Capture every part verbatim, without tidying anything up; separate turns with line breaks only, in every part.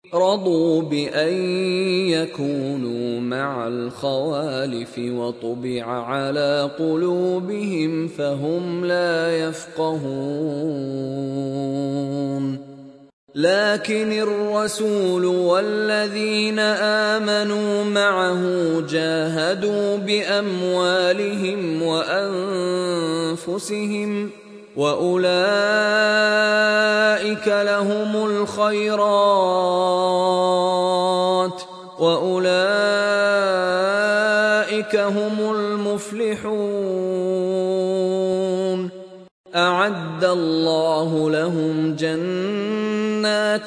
رضوا بأن يكونوا مع الخوالف وطبع على قلوبهم فهم لا يفقهون. لكن الرسول والذين آمنوا معه جاهدوا بأموالهم وأنفسهم وأولئك لهم الخيرات وأولئك هم المفلحون. أعد الله لهم جنات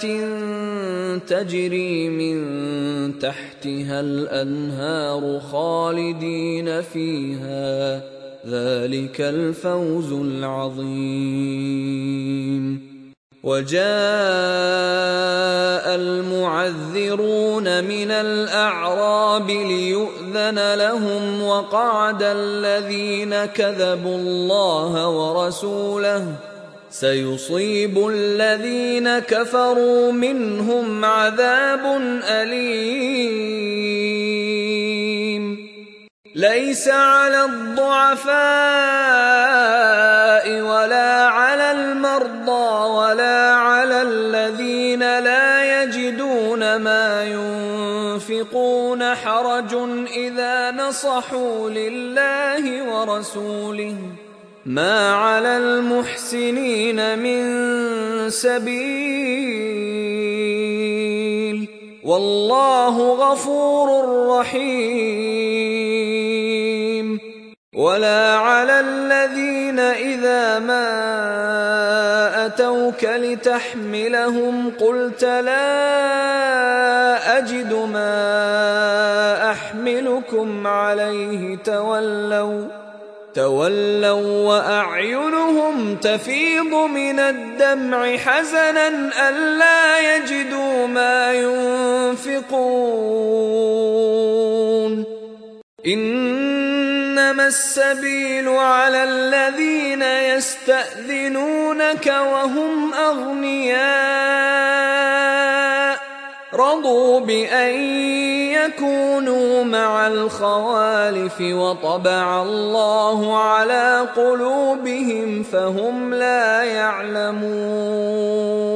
تجري من تحتها الأنهار خالدين فيها، ذلك الفوز العظيم. وجاء المعذرون من الأعراب ليؤذن لهم وقعد الذين كذبوا الله ورسوله، سيصيب الذين كفروا منهم عذاب أليم. ليس على الضعفاء ولا على المرضى ولا على الذين لا يجدون ما ينفقون حرج إذا نصحوا لله ورسوله، ما على المحسنين من سبيل، والله غفور رحيم. ولا على الذين إذا ما أتوك لتحملهم قلت لا أجد ما أحملكم عليه تولوا تولوا وأعينهم تفيض من الدمع حزنا ألا يجدوا ما ينفقون. إنما السبيل على الذين يستأذنونك وهم أغنياء رضوا بأن يكونوا مع الخوالف وطبع الله على قلوبهم فهم لا يعلمون.